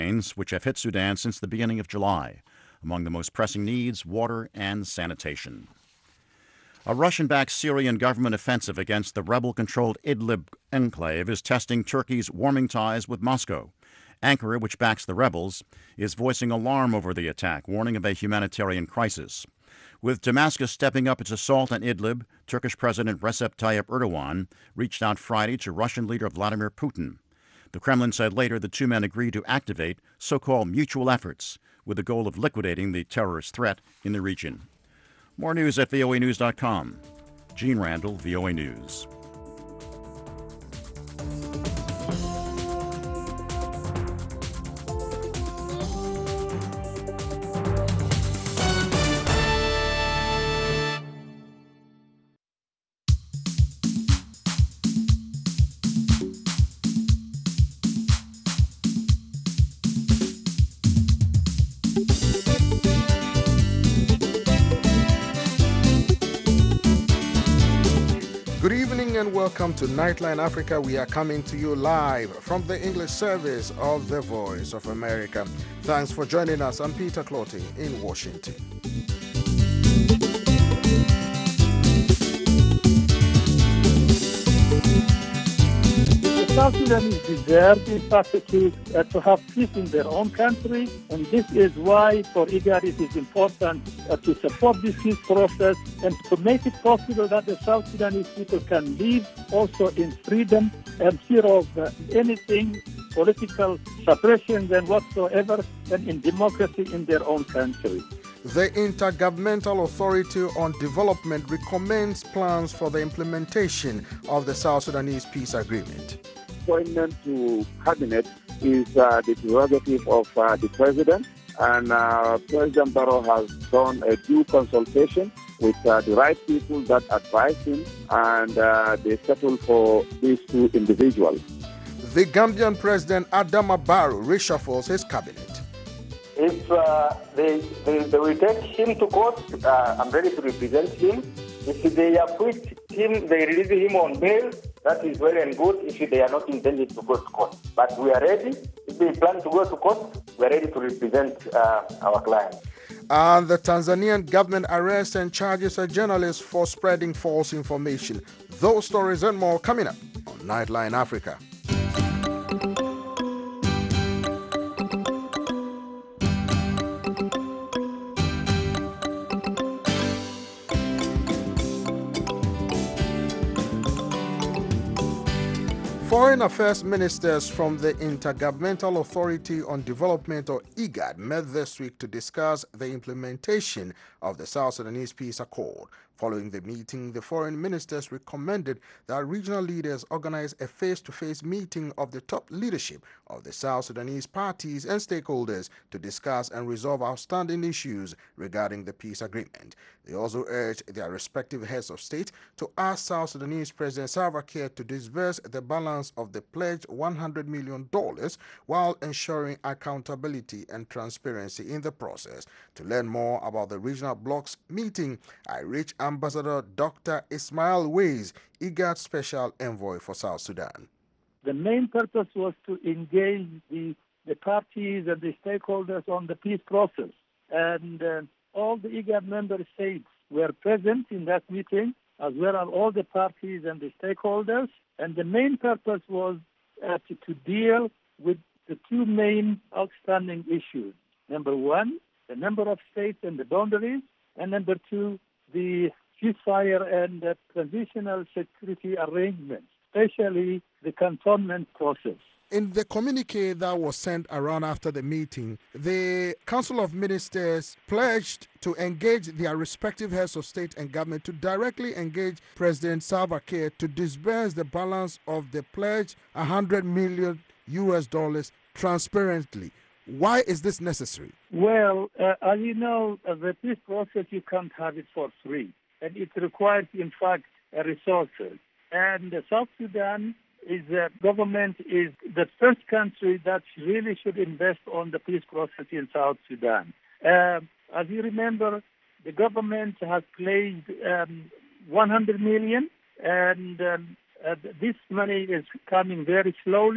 which have hit Sudan since the beginning of July. Among the most pressing needs, water and sanitation. A Russian-backed Syrian government offensive against the rebel-controlled Idlib enclave is testing Turkey's warming ties with Moscow. Ankara, which backs the rebels, is voicing alarm over the attack, warning of a humanitarian crisis. With Damascus stepping up its assault on Idlib, Turkish President Recep Tayyip Erdogan reached out Friday to Russian leader Vladimir Putin. The Kremlin said later the two men agreed to activate so-called mutual efforts with the goal of liquidating the terrorist threat in the region. More news at voanews.com. Gene Randall, VOA News. Good evening and welcome to Nightline Africa. We are coming to you live from the English service of the Voice of America. Thanks for joining us. I'm Peter Clotty in Washington. The South Sudanese deserve, in fact, to have peace in their own country, and this is why for IGAD it is important to support this peace process and to make it possible that the South Sudanese people can live also in freedom and fear of anything, political suppression and whatsoever, and in democracy in their own country. The Intergovernmental Authority on Development recommends plans for the implementation of the South Sudanese peace agreement. Appointment to cabinet is the prerogative of the president, and President Barrow has done a due consultation with the right people that advise him, and they settle for these two individuals. The Gambian President Adama Barrow reshuffles his cabinet. If they will take him to court, I'm ready to represent him. If they acquit him, they release him on bail, that is well and good if they are not intended to go to court. But we are ready. If they plan to go to court, we are ready to represent our client. And the Tanzanian government arrests and charges a journalist for spreading false information. Those stories and more coming up on Nightline Africa. Foreign Affairs ministers from the Intergovernmental Authority on Development, or IGAD, met this week to discuss the implementation of the South Sudanese Peace Accord. Following the meeting, the foreign ministers recommended that regional leaders organize a face-to-face meeting of the top leadership of the South Sudanese parties and stakeholders to discuss and resolve outstanding issues regarding the peace agreement. They also urged their respective heads of state to ask South Sudanese President Salva Kiir to disburse the balance of the pledged $100 million while ensuring accountability and transparency in the process. To learn more about the regional bloc's meeting, I reached Ambassador Dr. Ismail Weiss, IGAD Special Envoy for South Sudan. The main purpose was to engage the parties and the stakeholders on the peace process. And all the IGAD member states were present in that meeting, as well as all the parties and the stakeholders. And the main purpose was to deal with the two main outstanding issues. Number one, the number of states and the boundaries. And number two, the ceasefire and transitional security arrangements, especially the cantonment process. In the communique that was sent around after the meeting, the Council of Ministers pledged to engage their respective heads of state and government to directly engage President Salva Kiir to disburse the balance of the pledge, $100 million transparently. Why is this necessary? Well, as you know, the peace process, you can't have it for free. And it requires, in fact, resources. And South Sudan government is the first country that really should invest on the peace process in South Sudan. As you remember, the government has pledged $100 million, and this money is coming very slowly.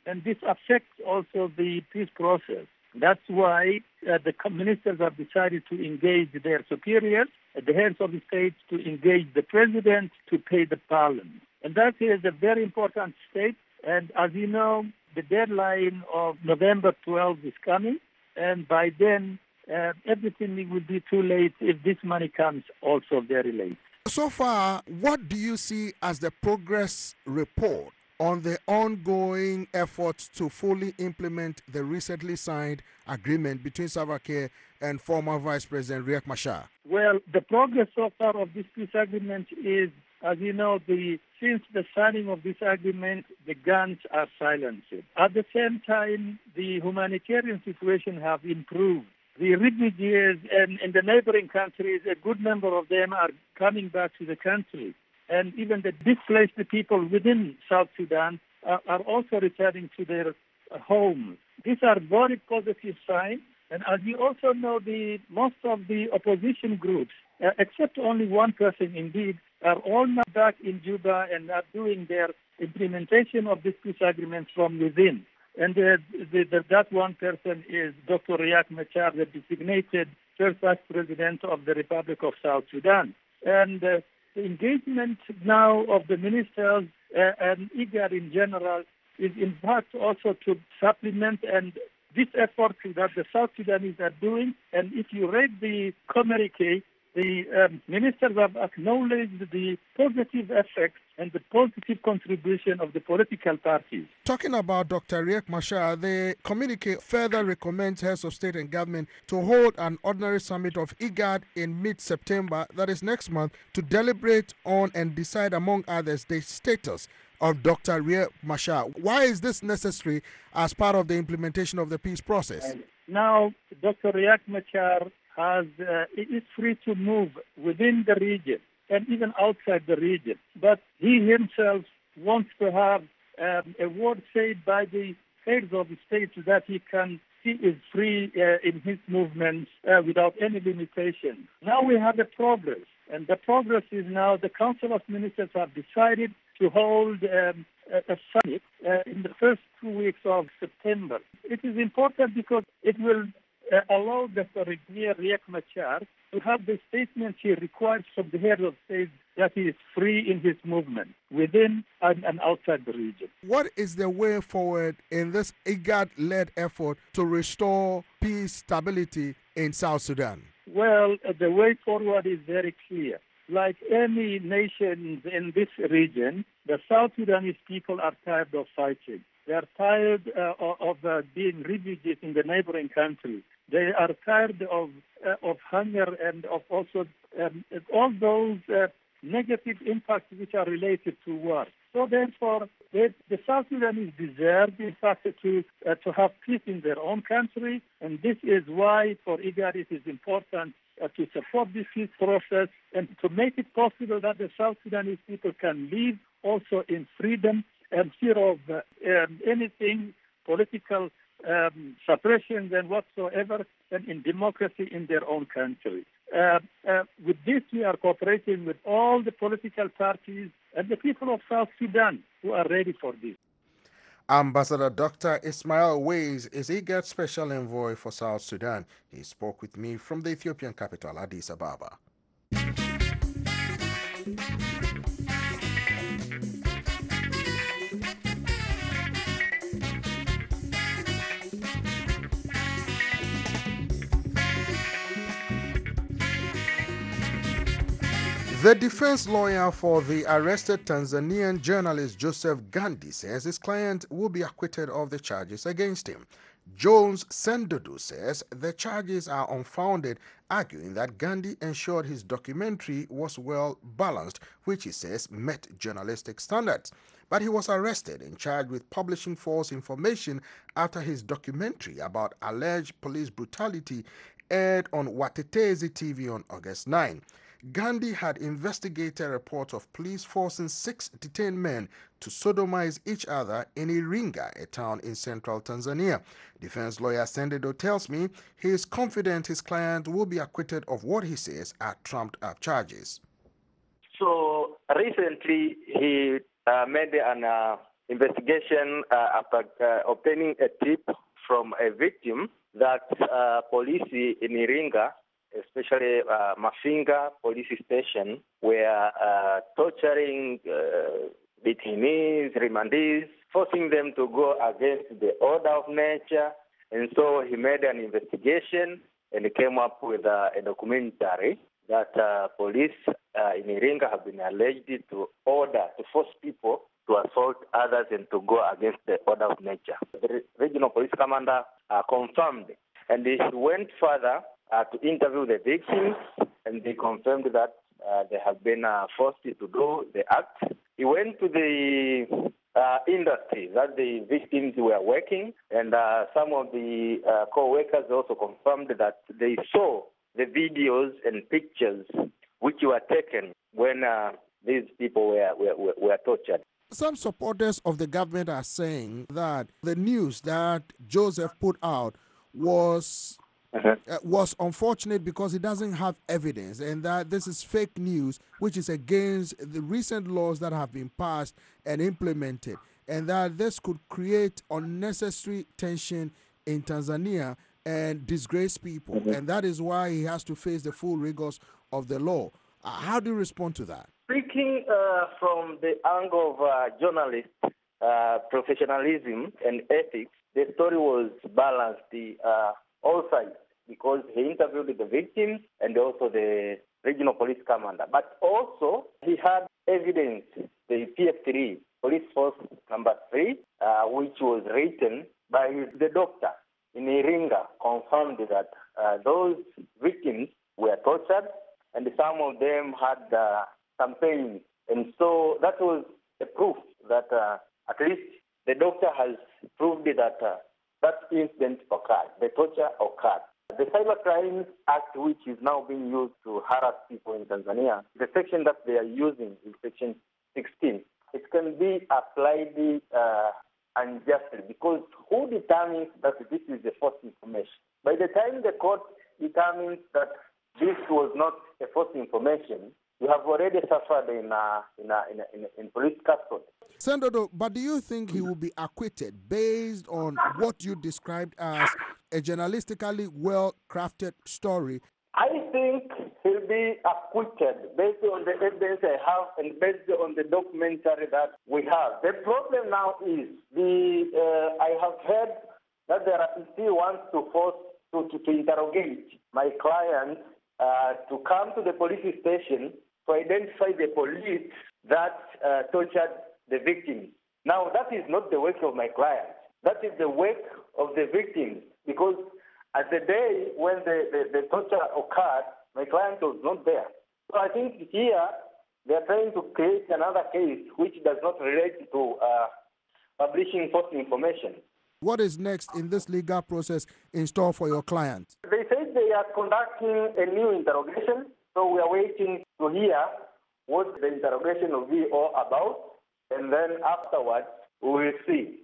and this affects also the peace process. That's why the ministers have decided to engage their superiors, the heads of the states, to engage the president to pay the parliament. And that is a very important step. And as you know, the deadline of November 12 is coming, and by then everything will be too late if this money comes also very late. So far, what do you see as the progress report on the ongoing efforts to fully implement the recently signed agreement between Salva Kiir and former Vice President Riek Machar? Well, the progress so far of this peace agreement is, as you know, since the signing of this agreement, the guns are silenced. At the same time, the humanitarian situation have improved. The refugees in the neighboring countries, a good number of them are coming back to the country. And even the displaced people within South Sudan are also returning to their homes. These are very positive signs. And as you also know, most of the opposition groups, except only one person indeed, are all now back in Juba and are doing their implementation of this peace agreement from within. And that one person is Dr. Riek Machar, the designated first vice president of the Republic of South Sudan. And the engagement now of the ministers and IGAD in general is in fact also to supplement and this effort that the South Sudanese are doing. And if you read the communique, the ministers have acknowledged the positive effects and the positive contribution of the political parties. Talking about Dr. Riek Machar, the communique further recommends heads of state and government to hold an ordinary summit of IGAD in mid-September, that is next month, to deliberate on and decide, among others, the status of Dr. Riek Machar. Why is this necessary as part of the implementation of the peace process? Now, Dr. Riek Machar is free to move within the region and even outside the region. But he himself wants to have a word said by the heads of the states that he is free in his movements without any limitation. Now we have a progress, and the progress is now the Council of Ministers have decided to hold a summit in the first 2 weeks of September. It is important because it will allow Dr. Riek Machar to have the statements he requires from the head of state that he is free in his movement within and outside the region. What is the way forward in this IGAD-led effort to restore peace, stability in South Sudan? Well, the way forward is very clear. Like any nation in this region, the South Sudanese people are tired of fighting. They are tired of being refugees in the neighboring countries. They are tired of hunger and of also all those negative impacts which are related to war. So therefore, the South Sudanese deserve, in fact, to have peace in their own country, and this is why for IGAD it is important to support this peace process and to make it possible that the South Sudanese people can live also in freedom and fear of anything political suppression and whatsoever, and in democracy in their own country. With this, we are cooperating with all the political parties and the people of South Sudan who are ready for this. Ambassador Dr. Ismail Ways is IGAD Special Envoy for South Sudan. He spoke with me from the Ethiopian capital, Addis Ababa. The defense lawyer for the arrested Tanzanian journalist Joseph Gandhi says his client will be acquitted of the charges against him. Jones Sendodu says the charges are unfounded, arguing that Gandhi ensured his documentary was well balanced, which he says met journalistic standards. But he was arrested and charged with publishing false information after his documentary about alleged police brutality aired on Watetezi TV on August 9. Gandhi had investigated reports of police forcing 6 detained men to sodomize each other in Iringa, a town in central Tanzania. Defense lawyer Sendedo tells me he is confident his client will be acquitted of what he says are trumped-up charges. So recently he made an investigation after obtaining a tip from a victim that police in Iringa, especially Mafinga police station, were torturing detainees, remandees, forcing them to go against the order of nature. And so he made an investigation and he came up with a documentary that police in Iringa have been alleged to force people to assault others and to go against the order of nature. The regional police commander confirmed, and he went further to interview the victims, and they confirmed that they have been forced to do the act. He went to the industry that the victims were working, and some of the co-workers also confirmed that they saw the videos and pictures which were taken when these people were tortured. Some supporters of the government are saying that the news that Joseph put out was unfortunate because it doesn't have evidence, and that this is fake news, which is against the recent laws that have been passed and implemented, and that this could create unnecessary tension in Tanzania and disgrace people, and that is why he has to face the full rigors of the law. How do you respond to that? Speaking from the angle of journalist professionalism and ethics, the story was balanced, all sides, because he interviewed the victims and also the regional police commander. But also, he had evidence, the PF3, Police Force Number 3, which was written by the doctor in Iringa, confirmed that those victims were tortured and some of them had some pain. And so that was a proof that at least the doctor has proved that that incident occurred, the torture occurred. The Cybercrimes Act, which is now being used to harass people in Tanzania, the section that they are using is Section 16. It can be applied unjustly because who determines that this is the false information? By the time the court determines that this was not a false information, you have already suffered in police custody. Sendodo, but do you think he will be acquitted based on what you described as a journalistically well-crafted story? I think he'll be acquitted based on the evidence I have and based on the documentary that we have. The problem now is I have heard that the RPC wants to force to interrogate my client to come to the police station to identify the police that tortured the victims. Now, that is not the work of my client. That is the work of the victims, because at the day when the torture occurred, my client was not there. So I think here they are trying to create another case which does not relate to publishing false information. What is next in this legal process in store for your client? They said they are conducting a new interrogation, so we are waiting to hear what the interrogation will be all about, and then afterwards we will see.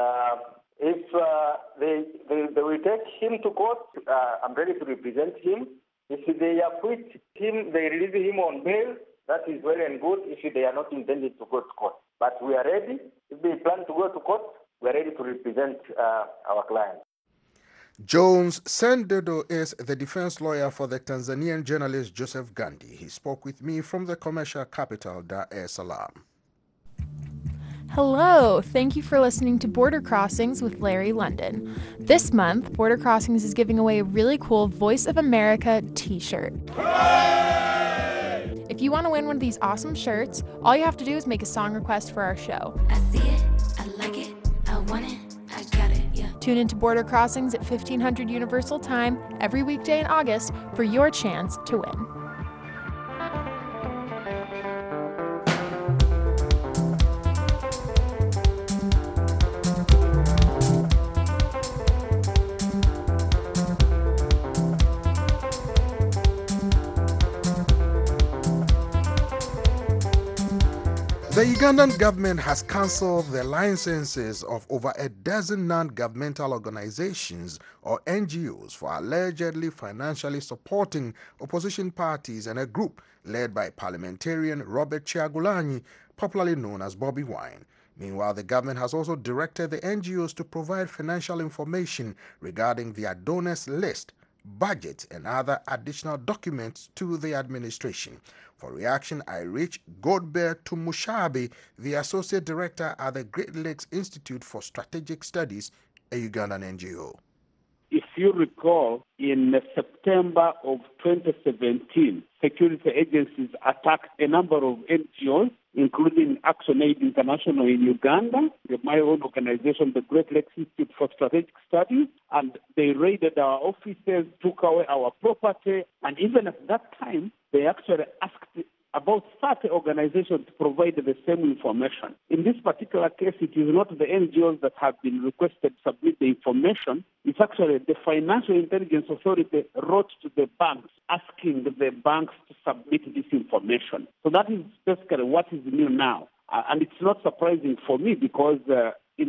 If they will take him to court, I'm ready to represent him. If they acquit him, they release him on bail, that is well and good if they are not intended to go to court. But we are ready. If they plan to go to court, we are ready to represent our client. Jones Sendodo is the defense lawyer for the Tanzanian journalist Joseph Gandhi. He spoke with me from the commercial capital, Dar es Salaam. Hello, thank you for listening to Border Crossings with Larry London. This month, Border Crossings is giving away a really cool Voice of America t-shirt. Hooray! If you want to win one of these awesome shirts, all you have to do is make a song request for our show. I see it, I like it, I want it, I got it, yeah. Tune into Border Crossings at 1500 Universal Time every weekday in August for your chance to win. The Ugandan government has cancelled the licenses of over a dozen non-governmental organizations or NGOs for allegedly financially supporting opposition parties and a group led by parliamentarian Robert Kyagulanyi, popularly known as Bobi Wine. Meanwhile, the government has also directed the NGOs to provide financial information regarding their donors list, budget, and other additional documents to the administration. For reaction, I reached Godber Tumushabe, the Associate Director at the Great Lakes Institute for Strategic Studies, a Ugandan NGO. If you recall, in September of 2017, security agencies attacked a number of NGOs, including Action Aid International in Uganda, my own organization, the Great Lakes Institute for Strategic Studies, and they raided our offices, took away our property, and even at that time, they actually asked about 30 organizations to provide the same information. In this particular case, it is not the NGOs that have been requested to submit the information. It's actually the Financial Intelligence Authority wrote to the banks asking the banks to submit this information. So that is basically what is new now. And it's not surprising for me because in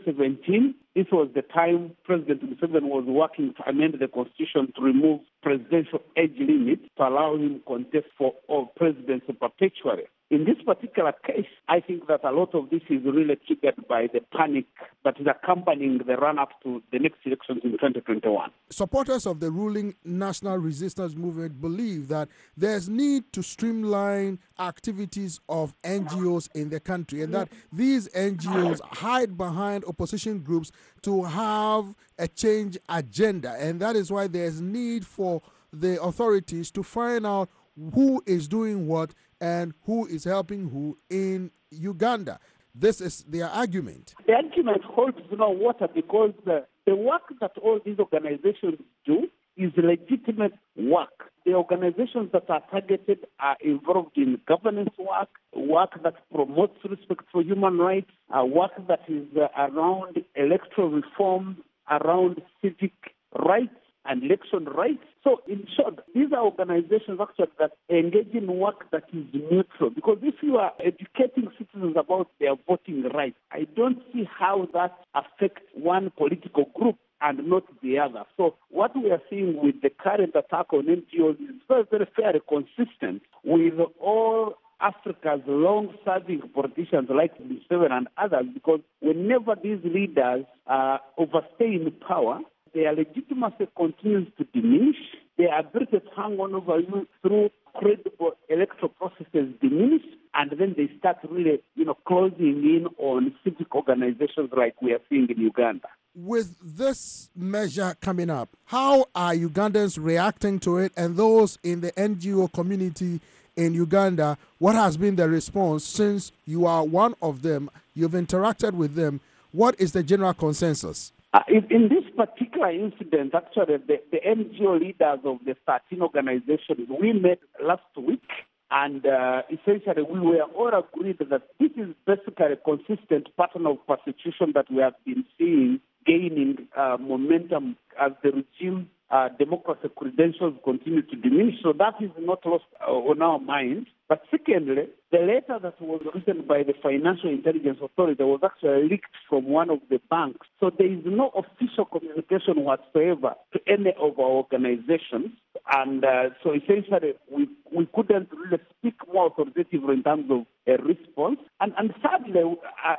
2017, this was the time President Museveni was working to amend the constitution to remove presidential age limit to allow him to contest for presidency perpetually. In this particular case, I think that a lot of this is really triggered by the panic that is accompanying the run-up to the next elections in 2021. Supporters of the ruling National Resistance Movement believe that there's need to streamline activities of NGOs in the country and that these NGOs hide behind opposition groups to have a change agenda. And that is why there's need for the authorities to find out who is doing what and who is helping who in Uganda. This is their argument. The argument holds no water because the work that all these organizations do is legitimate work. The organizations that are targeted are involved in governance work that promotes respect for human rights, work that is around electoral reform, around civic rights and election rights. So, in short, these are organizations actually that engage in work that is neutral. Because if you are educating citizens about their voting rights, I don't see how that affects one political group and not the other. So what we are seeing with the current attack on NGOs is very, very fairly consistent with all Africa's long-serving politicians like Museveni and others, because whenever these leaders overstay in power, their legitimacy continues to diminish. Their ability to hang on over you through credible electoral processes diminish, and then they start really, closing in on civic organizations like we are seeing in Uganda. With this measure coming up, how are Ugandans reacting to it, and those in the NGO community in Uganda, what has been the response since you are one of them, you've interacted with them? What is the general consensus? In this particular incident, actually, the NGO leaders of the 13 organizations, we met last week, and essentially we were all agreed that this is basically a consistent pattern of persecution that we have been seeing gaining momentum as the regime democracy credentials continue to diminish. So that is not lost on our minds. But secondly, the letter that was written by the Financial Intelligence Authority was actually leaked from one of the banks. So there is no official communication whatsoever to any of our organizations. And so essentially, we couldn't really speak more authoritatively in terms of a response. And thirdly,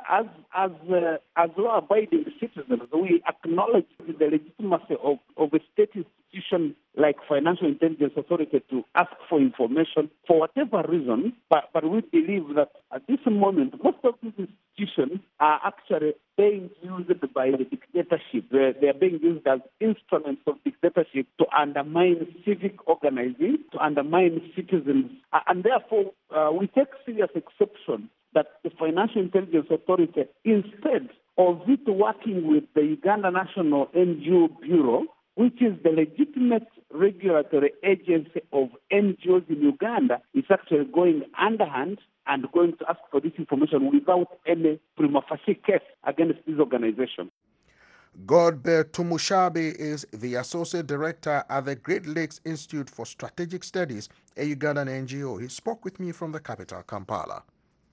as law-abiding citizens, we acknowledge the legitimacy of a state institution like Financial Intelligence Authority to ask for information for whatever reason, but we believe that at this moment, most of these institutions are actually being used by the dictatorship. They are being used as instruments of dictatorship to undermine civic organizing, to undermine citizens. And therefore, we take serious exception that the Financial Intelligence Authority, instead of it working with the Uganda National NGO Bureau, which is the legitimate regulatory agency of NGOs in Uganda, is actually going underhand and going to ask for this information without any prima facie case against this organization. Godber Tumushabe is the Associate Director at the Great Lakes Institute for Strategic Studies, a Ugandan NGO. He spoke with me from the capital, Kampala.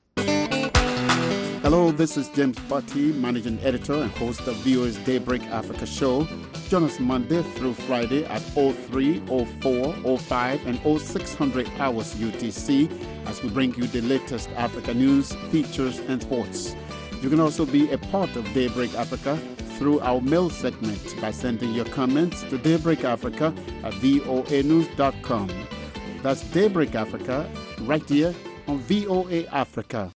Hello, this is James Butty, Managing Editor and host of VOA's Daybreak Africa show. Join us Monday through Friday at 03, 04, 05, and 0600 hours UTC as we bring you the latest Africa news, features, and sports. You can also be a part of Daybreak Africa through our mail segment by sending your comments to daybreakafrica@voanews.com. That's Daybreak Africa right here on VOA Africa.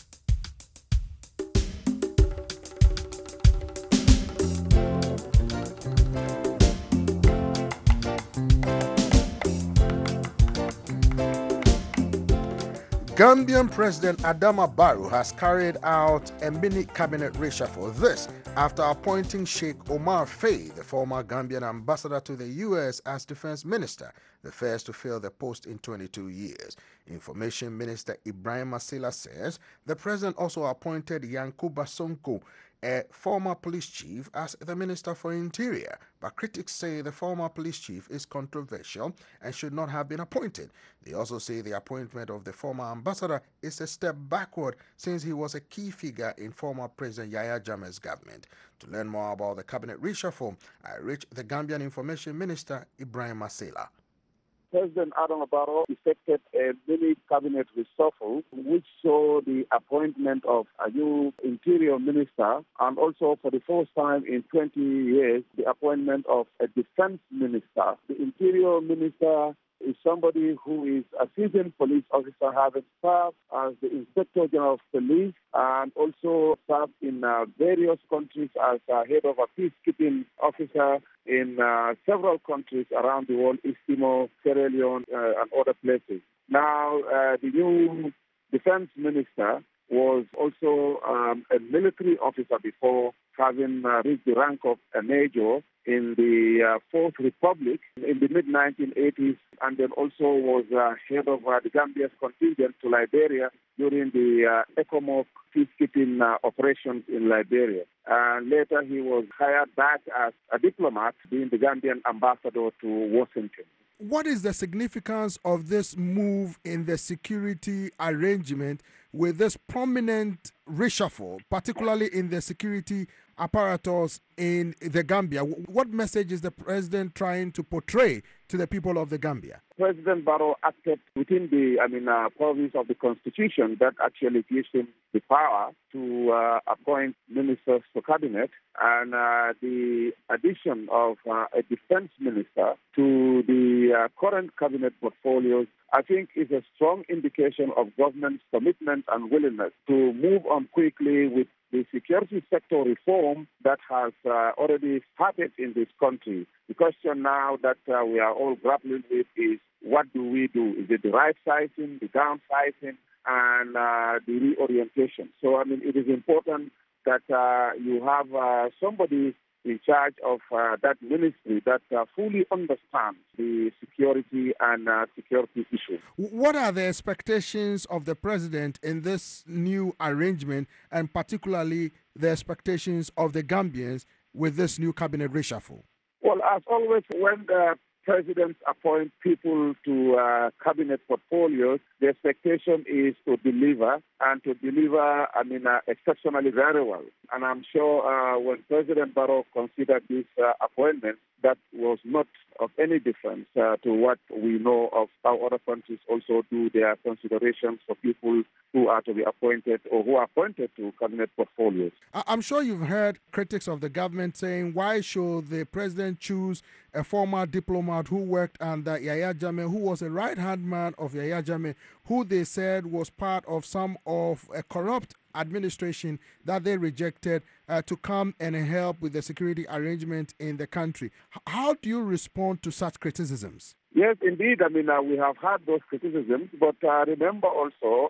Gambian President Adama Barrow has carried out a mini cabinet reshuffle. This after appointing Sheikh Omar Faye, the former Gambian ambassador to the U.S., as defense minister, the first to fill the post in 22 years. Information Minister Ibrahim Masila says the president also appointed Yankuba Sonko, a former police chief, as the Minister for Interior, but critics say the former police chief is controversial and should not have been appointed. They also say the appointment of the former ambassador is a step backward since he was a key figure in former President Yahya Jammeh's government. To learn more about the cabinet reshuffle, I reached the Gambian Information Minister Ibrahim Masila. President Adama Barrow effected a mini cabinet reshuffle, which saw the appointment of a new interior minister and also for the first time in 20 years, the appointment of a defense minister. The interior minister is somebody who is a seasoned police officer, having served as the Inspector General of Police and also served in various countries as head of a peacekeeping officer in several countries around the world, East Timor, Sierra Leone, and other places. Now, the new defense minister was also a military officer before, having reached the rank of a major in the Fourth Republic in the mid-1980s, and then also was head of the Gambia's contingent to Liberia during the ECOMOG peacekeeping operations in Liberia. And later he was hired back as a diplomat, being the Gambian ambassador to Washington. What is the significance of this move in the security arrangement with this prominent reshuffle, particularly in the security apparatus in the Gambia? What message is the president trying to portray to the people of the Gambia? President Barrow acted within the province of the Constitution that actually gives him the power to appoint ministers to cabinet, and the addition of a defense minister to the current cabinet portfolios, I think, is a strong indication of government's commitment and willingness to move on quickly with the security sector reform that has already started in this country. The question now that we are all grappling with is, what do we do? Is it the right sizing, the downsizing, and the reorientation? So, it is important that you have somebody in charge of that ministry that fully understands the security and security issues. What are the expectations of the president in this new arrangement, and particularly the expectations of the Gambians with this new cabinet reshuffle? Well, as always, when the presidents appoint people to cabinet portfolios, the expectation is to deliver, and to deliver, exceptionally very well. And I'm sure when President Barrow considered this appointment, that was not of any difference to what we know of how other countries also do their considerations for people who are to be appointed or who are appointed to cabinet portfolios. I'm sure you've heard critics of the government saying, why should the president choose a former diplomat who worked under Yahya Jammeh, who was a right-hand man of Yahya Jammeh, who they said was part of some of a corrupt administration that they rejected, to come and help with the security arrangement in the country. How do you respond to such criticisms? Yes, indeed. We have had those criticisms, but remember also,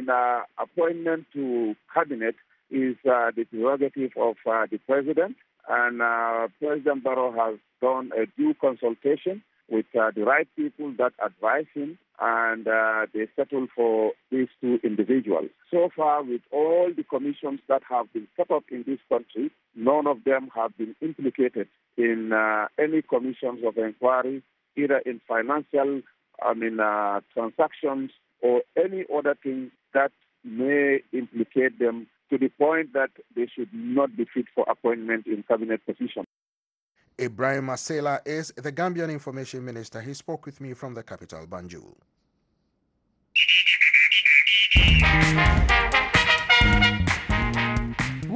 appointment to cabinet is the prerogative of the president, and President Barrow has done a due consultation with the right people that advise him, and they settle for these two individuals. So far, with all the commissions that have been set up in this country, none of them have been implicated in any commissions of inquiry, either in financial transactions or any other thing that may implicate them to the point that they should not be fit for appointment in cabinet positions. Ibrahim Masila is the Gambian Information Minister. He spoke with me from the capital, Banjul.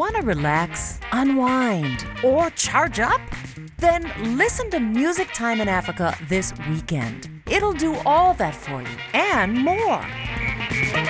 Want to relax, unwind, or charge up? Then listen to Music Time in Africa this weekend. It'll do all that for you and more.